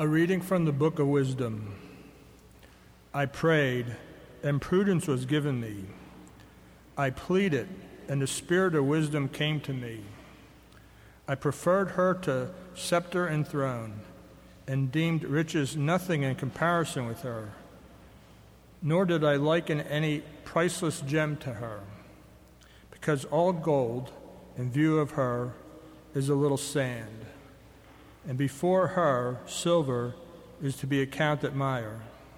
A reading from the Book of Wisdom. I prayed, and prudence was given me. I pleaded, and the spirit of wisdom came to me. I preferred her to scepter and throne, and deemed riches nothing in comparison with her. Nor did I liken any priceless gem to her, because all gold, in view of her, is a little sand, and before her silver is to be accounted mire.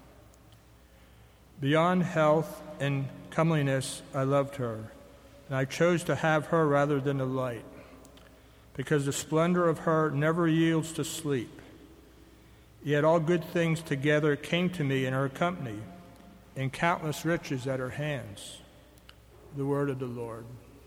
Beyond health and comeliness I loved her, and I chose to have her rather than the light, because the splendor of her never yields to sleep. Yet all good things together came to me in her company, and countless riches at her hands. The word of the Lord.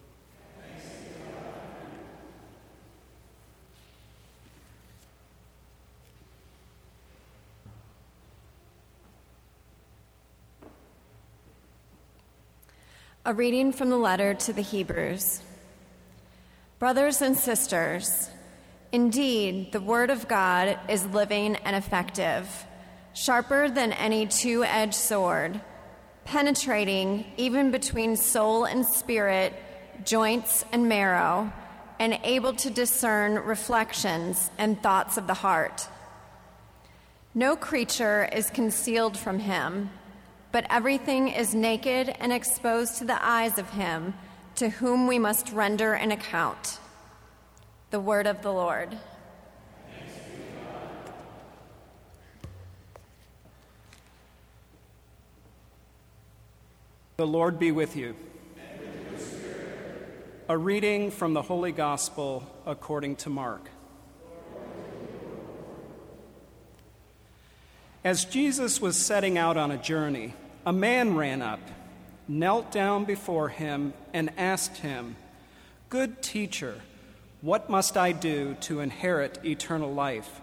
A reading from the letter to the Hebrews. Brothers and sisters, indeed, the word of God is living and effective, sharper than any two-edged sword, penetrating even between soul and spirit, joints and marrow, and able to discern reflections and thoughts of the heart. No creature is concealed from him, but everything is naked and exposed to the eyes of him to whom we must render an account. The word of the Lord. The Lord be with you. And with your spirit. A reading from the Holy Gospel according to Mark. As Jesus was setting out on a journey, a man ran up, knelt down before him, and asked him, "Good teacher, what must I do to inherit eternal life?"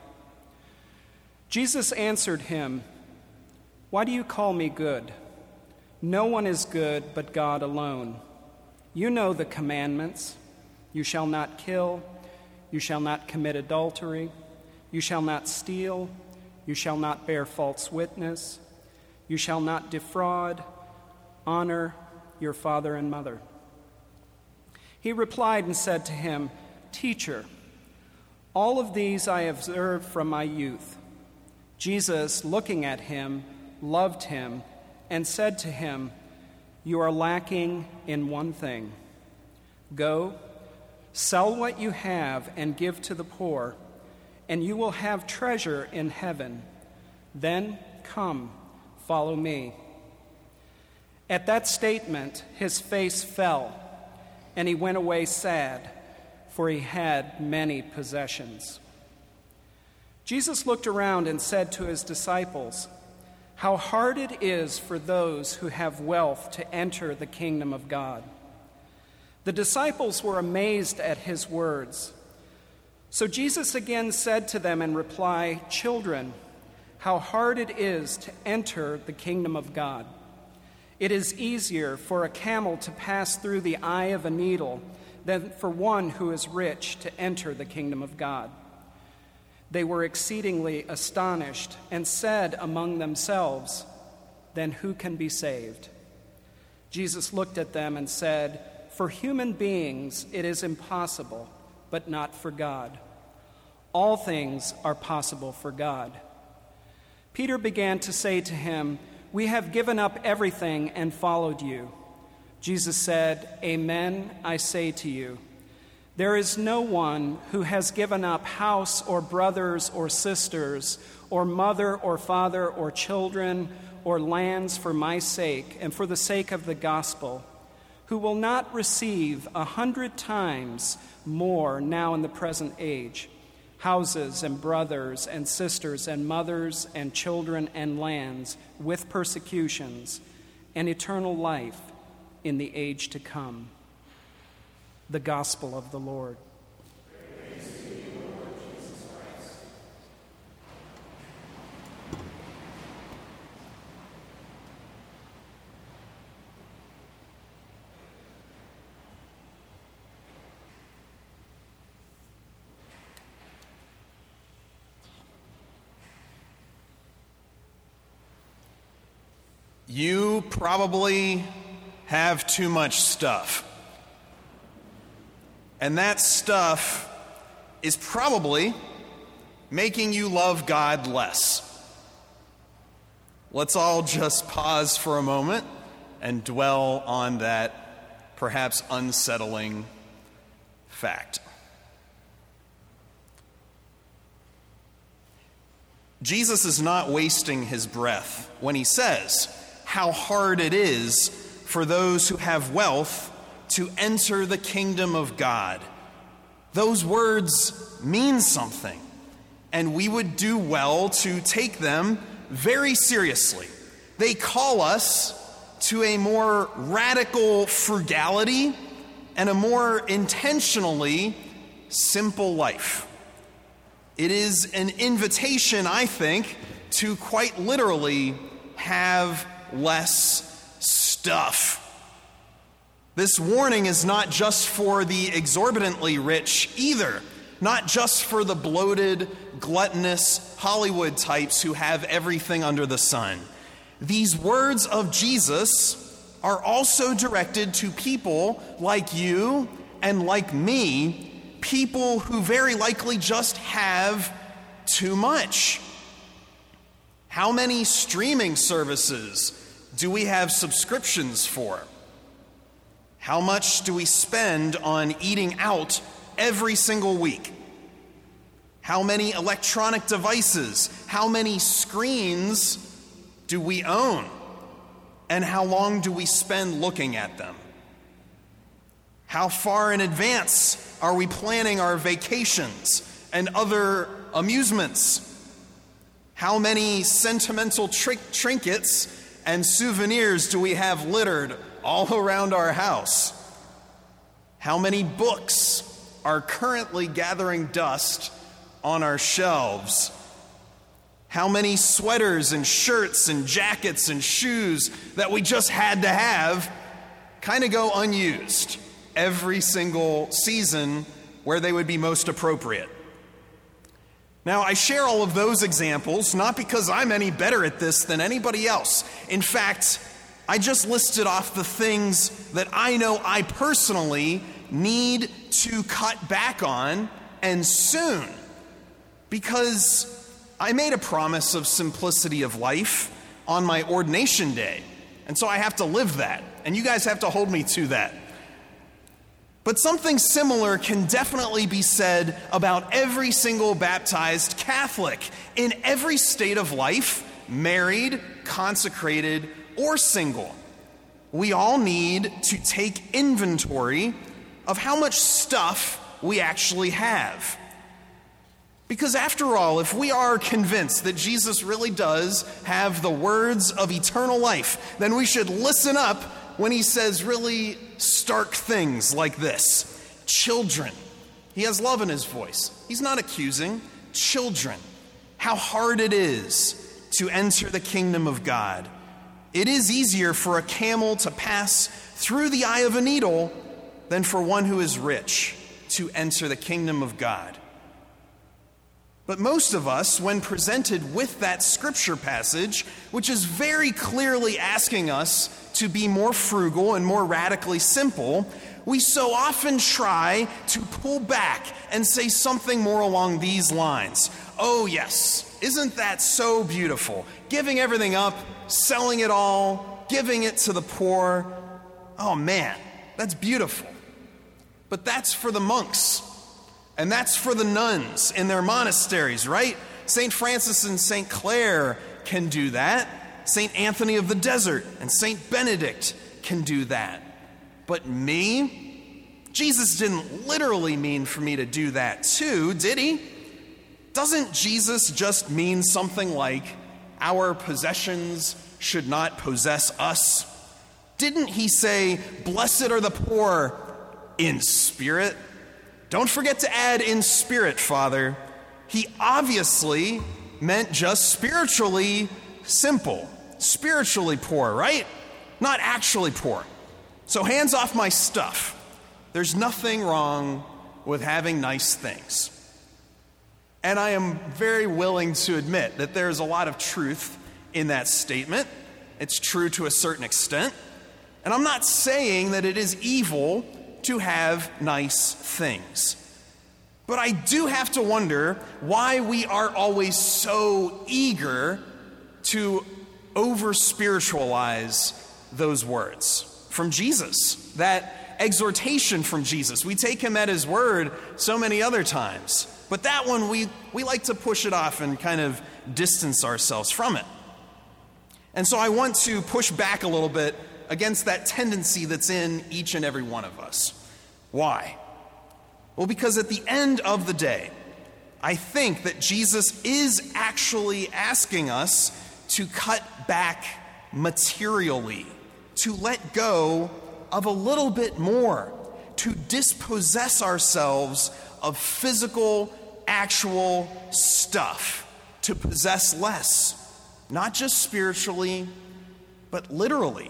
Jesus answered him, "Why do you call me good? No one is good but God alone. You know the commandments. You shall not kill. You shall not commit adultery. You shall not steal. You shall not bear false witness. You shall not defraud. Honor your father and mother." He replied and said to him, "Teacher, all of these I observed from my youth." Jesus, looking at him, loved him and said to him, "You are lacking in one thing. Go, sell what you have and give to the poor, and you will have treasure in heaven. Then come, follow me." At that statement, his face fell, and he went away sad, for he had many possessions. Jesus looked around and said to his disciples, "How hard it is for those who have wealth to enter the kingdom of God." The disciples were amazed at his words. So Jesus again said to them in reply, "Children, how hard it is to enter the kingdom of God. It is easier for a camel to pass through the eye of a needle than for one who is rich to enter the kingdom of God." They were exceedingly astonished and said among themselves, "Then who can be saved?" Jesus looked at them and said, "For human beings it is impossible, but not for God. All things are possible for God." Peter began to say to him, "We have given up everything and followed you." Jesus said, "Amen, I say to you, there is no one who has given up house or brothers or sisters or mother or father or children or lands for my sake and for the sake of the gospel, who will not receive 100 times more now in the present age, houses and brothers and sisters and mothers and children and lands with persecutions, and eternal life in the age to come." The Gospel of the Lord. Praise to you, Lord Jesus Christ. You probably have too much stuff. And that stuff is probably making you love God less. Let's all just pause for a moment and dwell on that perhaps unsettling fact. Jesus is not wasting his breath when he says how hard it is for those who have wealth to enter the kingdom of God. Those words mean something, and we would do well to take them very seriously. They call us to a more radical frugality and a more intentionally simple life. It is an invitation, I think, to quite literally have less stuff. This warning is not just for the exorbitantly rich either, not just for the bloated, gluttonous Hollywood types who have everything under the sun. These words of Jesus are also directed to people like you and like me, people who very likely just have too much. How many streaming services do we have subscriptions for? How much do we spend on eating out every single week? How many electronic devices, how many screens do we own? And how long do we spend looking at them? How far in advance are we planning our vacations and other amusements? How many sentimental trinkets and souvenirs do we have littered all around our house? How many books are currently gathering dust on our shelves? How many sweaters and shirts and jackets and shoes that we just had to have kind of go unused every single season where they would be most appropriate? Now, I share all of those examples not because I'm any better at this than anybody else. In fact, I just listed off the things that I know I personally need to cut back on, and soon, because I made a promise of simplicity of life on my ordination day, and so I have to live that, and you guys have to hold me to that. But something similar can definitely be said about every single baptized Catholic in every state of life, married, consecrated, or single. We all need to take inventory of how much stuff we actually have. Because after all, if we are convinced that Jesus really does have the words of eternal life, then we should listen up when he says really stark things like this. Children. He has love in his voice. He's not accusing. Children. How hard it is to enter the kingdom of God. It is easier for a camel to pass through the eye of a needle than for one who is rich to enter the kingdom of God. But most of us, when presented with that scripture passage, which is very clearly asking us to be more frugal and more radically simple, we so often try to pull back and say something more along these lines. Oh yes, isn't that so beautiful? Giving everything up, selling it all, giving it to the poor. Oh man, that's beautiful. But that's for the monks. And that's for the nuns in their monasteries, right? St. Francis and St. Clare can do that. St. Anthony of the Desert and St. Benedict can do that. But me? Jesus didn't literally mean for me to do that too, did he? Doesn't Jesus just mean something like, our possessions should not possess us? Didn't he say, blessed are the poor in spirit? Don't forget to add in spirit, Father. He obviously meant just spiritually simple, spiritually poor, right? Not actually poor. So hands off my stuff. There's nothing wrong with having nice things. And I am very willing to admit that there's a lot of truth in that statement. It's true to a certain extent. And I'm not saying that it is evil to have nice things. But I do have to wonder why we are always so eager to over-spiritualize those words from Jesus, that exhortation from Jesus. We take him at his word so many other times, but that one we like to push it off and kind of distance ourselves from it. And so I want to push back a little bit against that tendency that's in each and every one of us. Why? Well, because at the end of the day, I think that Jesus is actually asking us to cut back materially, to let go of a little bit more, to dispossess ourselves of physical, actual stuff, to possess less, not just spiritually, but literally.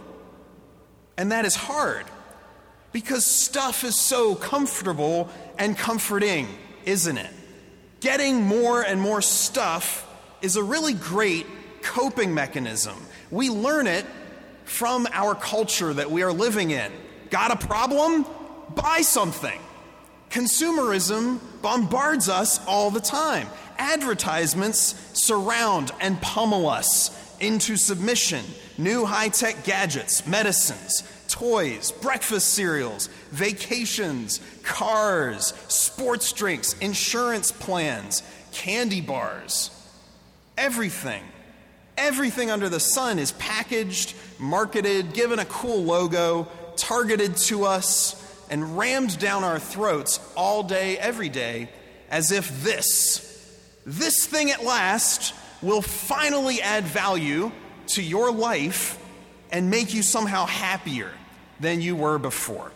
And that is hard, because stuff is so comfortable and comforting, isn't it? Getting more and more stuff is a really great coping mechanism. We learn it from our culture that we are living in. Got a problem? Buy something. Consumerism bombards us all the time. Advertisements surround and pummel us into submission. New high-tech gadgets, medicines, toys, breakfast cereals, vacations, cars, sports drinks, insurance plans, candy bars. Everything under the sun is packaged, marketed, given a cool logo, targeted to us, and rammed down our throats all day, every day, as if this thing at last will finally add value to your life and make you somehow happier than you were before.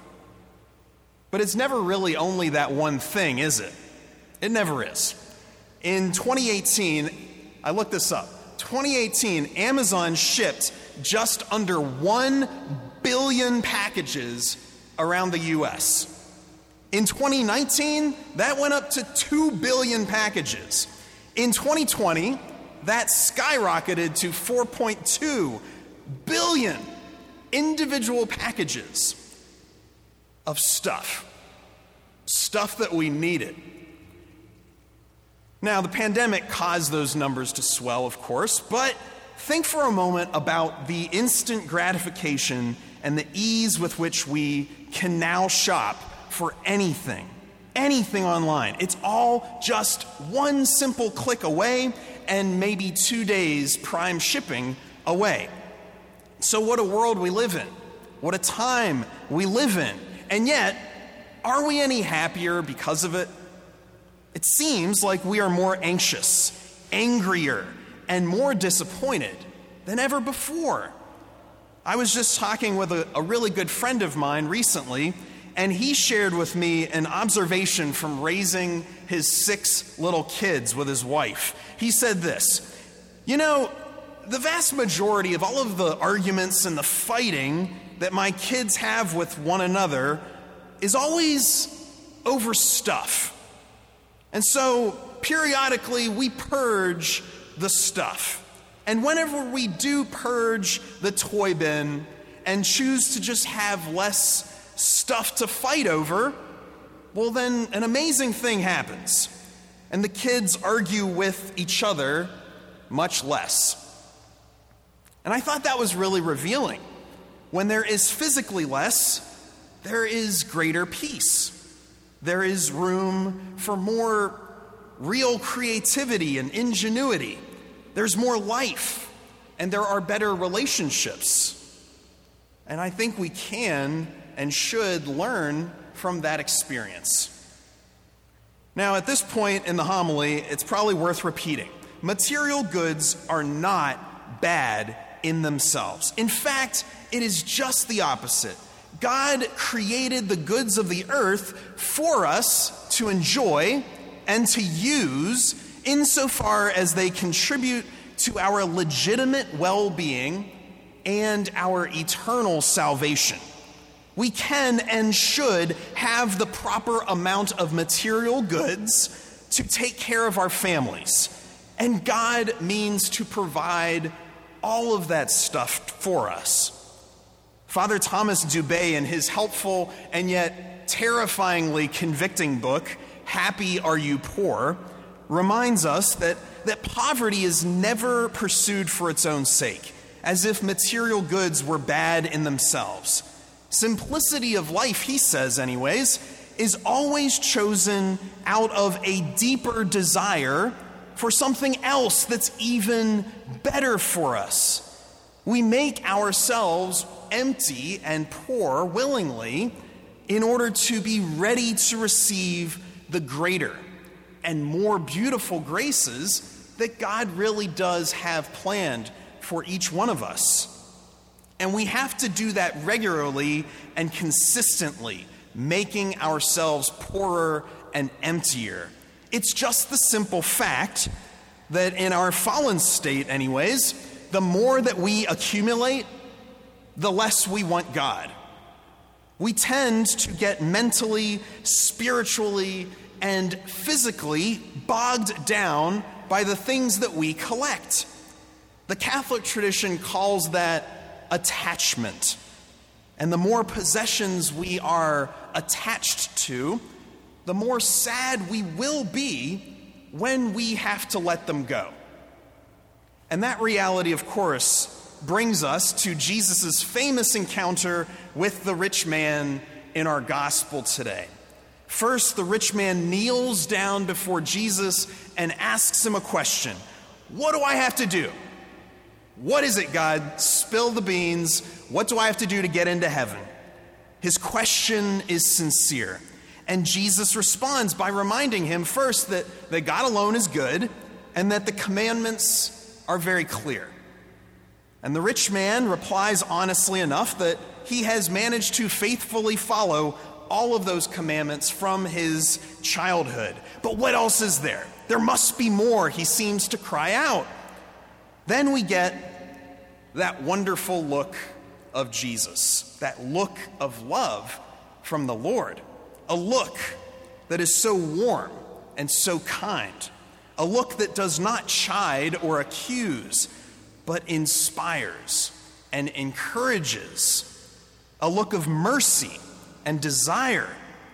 But it's never really only that one thing, is it? It never is. In 2018, I looked this up. 2018, Amazon shipped just under 1 billion packages around the U.S. In 2019, that went up to 2 billion packages. In 2020, that skyrocketed to 4.2 billion individual packages of stuff that we needed. Now, the pandemic caused those numbers to swell, of course, but think for a moment about the instant gratification and the ease with which we can now shop for anything online. It's all just one simple click away and maybe 2 days prime shipping away. So what a world we live in. What a time we live in. And yet, are we any happier because of it? It seems like we are more anxious, angrier, and more disappointed than ever before. I was just talking with a really good friend of mine recently, and he shared with me an observation from raising his 6 little kids with his wife. He said this, the vast majority of all of the arguments and the fighting that my kids have with one another is always over stuff. And so periodically we purge the stuff. And whenever we do purge the toy bin and choose to just have less stuff to fight over, well, then an amazing thing happens. And the kids argue with each other much less. And I thought that was really revealing. When there is physically less, there is greater peace. There is room for more real creativity and ingenuity. There's more life, and there are better relationships. And I think we can and should learn from that experience. Now, at this point in the homily, it's probably worth repeating. Material goods are not bad in themselves. In fact, it is just the opposite. God created the goods of the earth for us to enjoy and to use insofar as they contribute to our legitimate well-being and our eternal salvation. We can and should have the proper amount of material goods to take care of our families. And God means to provide all of that stuff for us. Father Thomas Dubé, in his helpful and yet terrifyingly convicting book, Happy Are You Poor, reminds us that poverty is never pursued for its own sake, as if material goods were bad in themselves. Simplicity of life, he says anyways, is always chosen out of a deeper desire for something else that's even better for us. We make ourselves empty and poor willingly in order to be ready to receive the greater and more beautiful graces that God really does have planned for each one of us. And we have to do that regularly and consistently, making ourselves poorer and emptier. It's just the simple fact that in our fallen state anyways, the more that we accumulate, the less we want God. We tend to get mentally, spiritually, and physically bogged down by the things that we collect. The Catholic tradition calls that attachment. And the more possessions we are attached to, the more sad we will be when we have to let them go. And that reality, of course, brings us to Jesus' famous encounter with the rich man in our gospel today. First, the rich man kneels down before Jesus and asks him a question. What do I have to do? What is it, God? Spill the beans. What do I have to do to get into heaven? His question is sincere. And Jesus responds by reminding him first that God alone is good and that the commandments are very clear. And the rich man replies honestly enough that he has managed to faithfully follow all of those commandments from his childhood. But what else is there? There must be more, he seems to cry out. Then we get that wonderful look of Jesus, that look of love from the Lord, a look that is so warm and so kind, a look that does not chide or accuse, but inspires and encourages, a look of mercy and desire.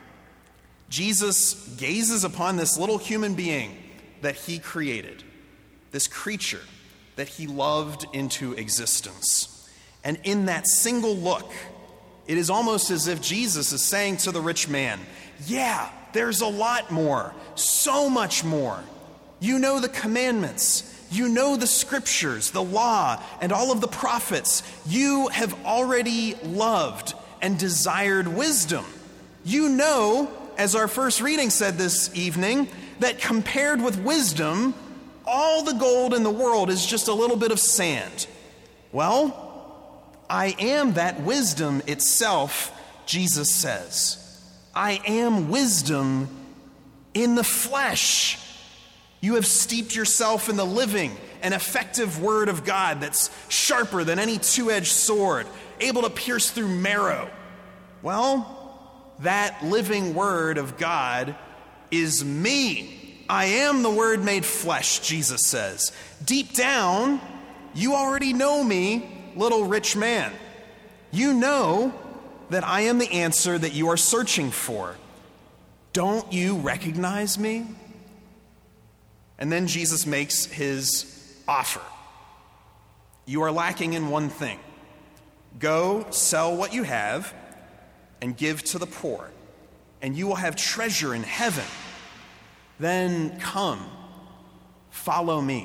Jesus gazes upon this little human being that he created, this creature that he loved into existence. And in that single look, it is almost as if Jesus is saying to the rich man, yeah, there's a lot more, so much more. You know the commandments. You know the scriptures, the law, and all of the prophets. You have already loved and desired wisdom. You know, as our first reading said this evening, that compared with wisdom, all the gold in the world is just a little bit of sand. Well, I am that wisdom itself, Jesus says. I am wisdom in the flesh. You have steeped yourself in the living and effective word of God that's sharper than any two-edged sword, able to pierce through marrow. Well, that living word of God is me. I am the Word made flesh, Jesus says. Deep down, you already know me, little rich man. You know that I am the answer that you are searching for. Don't you recognize me? And then Jesus makes his offer. You are lacking in one thing. Go sell what you have and give to the poor, and you will have treasure in heaven. Then come, follow me.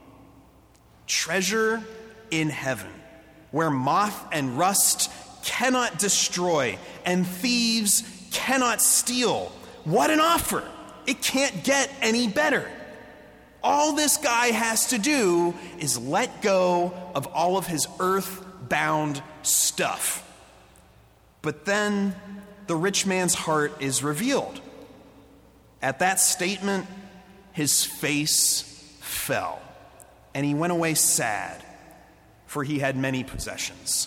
Treasure in heaven, where moth and rust cannot destroy and thieves cannot steal. What an offer! It can't get any better. All this guy has to do is let go of all of his earth-bound stuff. But then the rich man's heart is revealed. At that statement, his face fell, and he went away sad, for he had many possessions.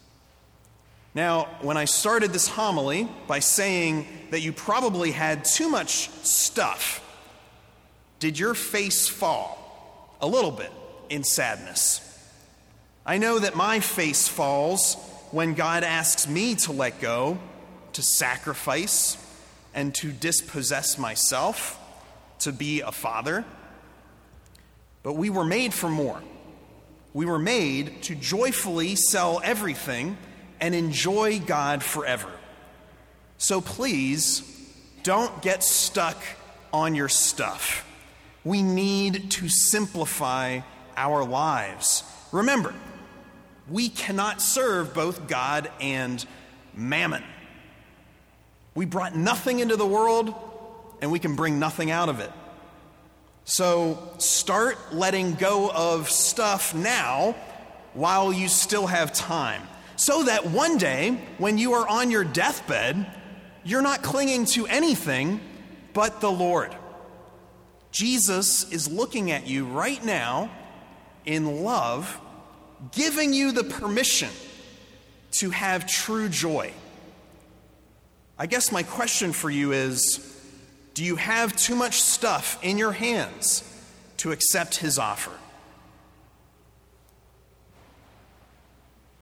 Now, when I started this homily by saying that you probably had too much stuff, did your face fall a little bit in sadness? I know that my face falls when God asks me to let go, to sacrifice, and to dispossess myself, to be a father. But we were made for more. We were made to joyfully sell everything and enjoy God forever. So please, don't get stuck on your stuff. We need to simplify our lives. Remember, we cannot serve both God and mammon. We brought nothing into the world, and we can bring nothing out of it. So start letting go of stuff now while you still have time, so that one day, when you are on your deathbed, you're not clinging to anything but the Lord. Jesus is looking at you right now in love, giving you the permission to have true joy. I guess my question for you is, do you have too much stuff in your hands to accept his offer?